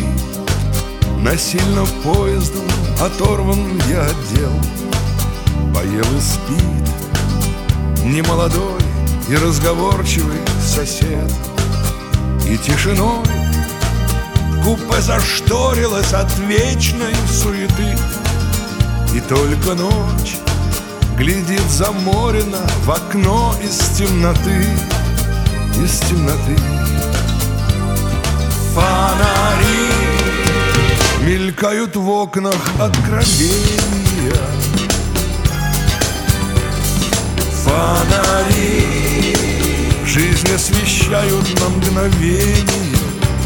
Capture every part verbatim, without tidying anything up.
Насильно поездом оторван я отдел. Поел и спит немолодой и разговорчивый сосед. И тишиной купе зашторилось от вечной суеты. И только ночь глядит заморено в окно из темноты, из темноты. Фонари мелькают в окнах откровения. Фонари жизнь освещают на мгновение.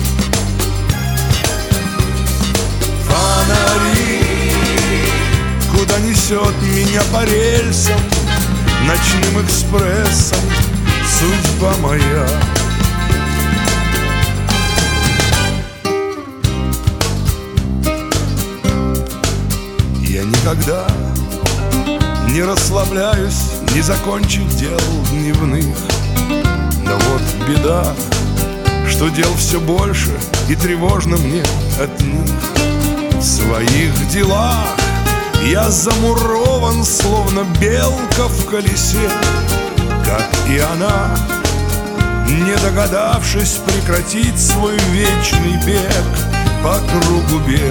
Фонари, куда несет меня по рельсам, ночным экспрессом судьба моя. Я никогда не расслабляюсь, не закончив дел дневных. Но вот беда, что дел все больше, и тревожно мне от них. В своих делах я замурован, словно белка в колесе, как и она, не догадавшись прекратить свой вечный бег по кругу бег.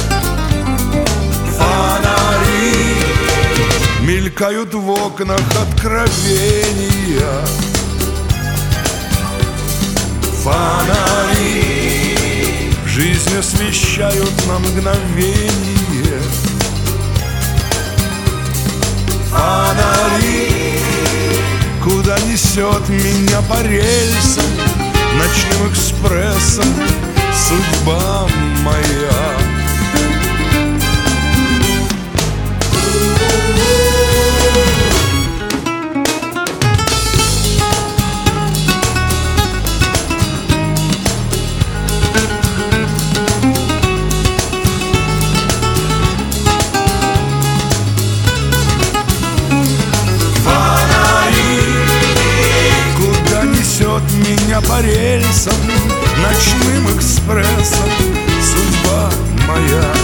Фонари мелькают в окнах откровения. Фонари жизнь освещают на мгновение. Фонари, куда несет меня по рельсам, ночным экспрессом судьба моя. Меня по рельсам, ночным экспрессом судьба моя,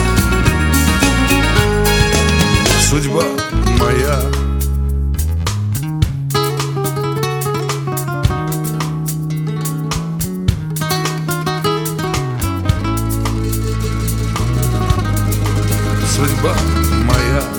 судьба моя. Судьба моя.